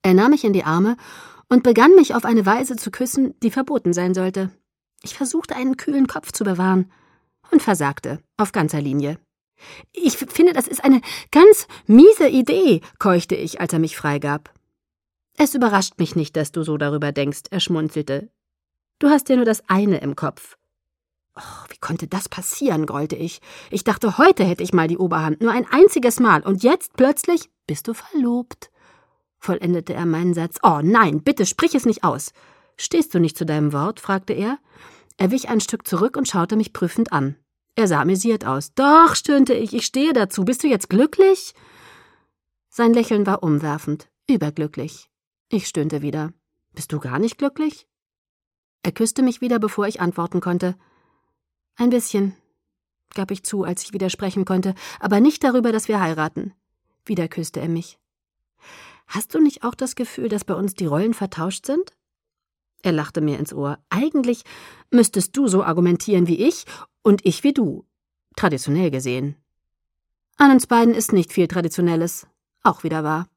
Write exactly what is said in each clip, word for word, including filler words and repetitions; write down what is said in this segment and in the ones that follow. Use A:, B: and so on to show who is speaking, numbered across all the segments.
A: Er nahm mich in die Arme und begann mich auf eine Weise zu küssen, die verboten sein sollte. Ich versuchte, einen kühlen Kopf zu bewahren und versagte auf ganzer Linie. »Ich finde, das ist eine ganz miese Idee«, keuchte ich, als er mich freigab. »Es überrascht mich nicht, dass du so darüber denkst«, er schmunzelte. »Du hast ja nur das eine im Kopf.« »Oh, wie konnte das passieren?«, grollte ich. »Ich dachte, heute hätte ich mal die Oberhand, nur ein einziges Mal, und jetzt plötzlich bist du verlobt«, vollendete er meinen Satz. »Oh nein, bitte sprich es nicht aus.« »Stehst du nicht zu deinem Wort?«, fragte er. Er wich ein Stück zurück und schaute mich prüfend an. Er sah amüsiert aus. »Doch«, stöhnte ich, »ich stehe dazu. Bist du jetzt glücklich?« Sein Lächeln war umwerfend, überglücklich. Ich stöhnte wieder. »Bist du gar nicht glücklich?« Er küsste mich wieder, bevor ich antworten konnte. »Ein bisschen«, gab ich zu, als ich wieder sprechen konnte, »aber nicht darüber, dass wir heiraten.« Wieder küsste er mich. »Hast du nicht auch das Gefühl, dass bei uns die Rollen vertauscht sind?« Er lachte mir ins Ohr. »Eigentlich müsstest du so argumentieren wie ich und ich wie du. Traditionell gesehen.« »An uns beiden ist nicht viel Traditionelles.« Auch wieder wahr.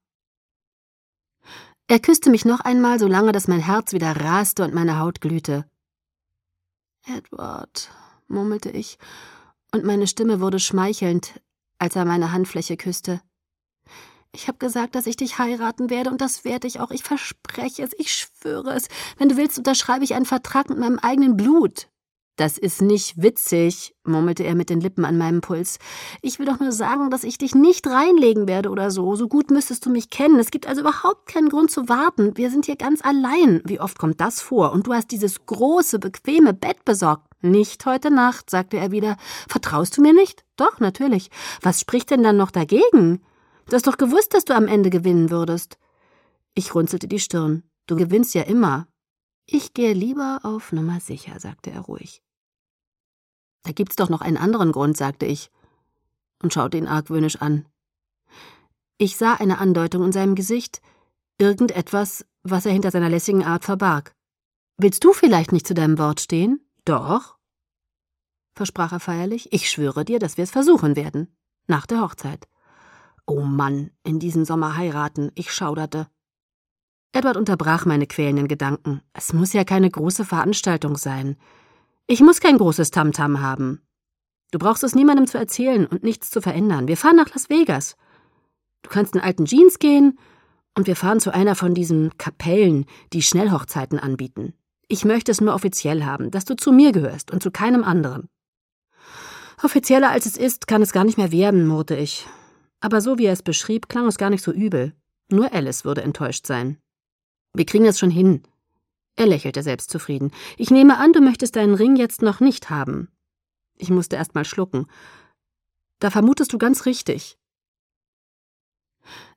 A: Er küsste mich noch einmal, so lange, dass mein Herz wieder raste und meine Haut glühte. »Edward«, murmelte ich, und meine Stimme wurde schmeichelnd, als er meine Handfläche küsste. »Ich habe gesagt, dass ich dich heiraten werde, und das werde ich auch. Ich verspreche es, ich schwöre es. Wenn du willst, unterschreibe ich einen Vertrag mit meinem eigenen Blut.« »Das ist nicht witzig«, murmelte er mit den Lippen an meinem Puls. »Ich will doch nur sagen, dass ich dich nicht reinlegen werde oder so. So gut müsstest du mich kennen. Es gibt also überhaupt keinen Grund zu warten. Wir sind hier ganz allein. Wie oft kommt das vor? Und du hast dieses große, bequeme Bett besorgt.« »Nicht heute Nacht«, sagte er wieder. »Vertraust du mir nicht?« »Doch, natürlich. Was spricht denn dann noch dagegen? Du hast doch gewusst, dass du am Ende gewinnen würdest.« Ich runzelte die Stirn. »Du gewinnst ja immer.« »Ich gehe lieber auf Nummer sicher«, sagte er ruhig. »Da gibt's doch noch einen anderen Grund«, sagte ich und schaute ihn argwöhnisch an. Ich sah eine Andeutung in seinem Gesicht, irgendetwas, was er hinter seiner lässigen Art verbarg. »Willst du vielleicht nicht zu deinem Wort stehen?« »Doch«, versprach er feierlich. »Ich schwöre dir, dass wir es versuchen werden. Nach der Hochzeit.« »Oh Mann, in diesem Sommer heiraten«, ich schauderte. Edward unterbrach meine quälenden Gedanken. »Es muss ja keine große Veranstaltung sein. Ich muss kein großes Tamtam haben. Du brauchst es niemandem zu erzählen und nichts zu verändern. Wir fahren nach Las Vegas. Du kannst in alten Jeans gehen und wir fahren zu einer von diesen Kapellen, die Schnellhochzeiten anbieten. Ich möchte es nur offiziell haben, dass du zu mir gehörst und zu keinem anderen.« »Offizieller als es ist, kann es gar nicht mehr werden«, murrte ich. Aber so wie er es beschrieb, klang es gar nicht so übel. Nur Alice würde enttäuscht sein. »Wir kriegen es schon hin.« Er lächelte selbstzufrieden. »Ich nehme an, du möchtest deinen Ring jetzt noch nicht haben.« Ich musste erst mal schlucken. »Da vermutest du ganz richtig.«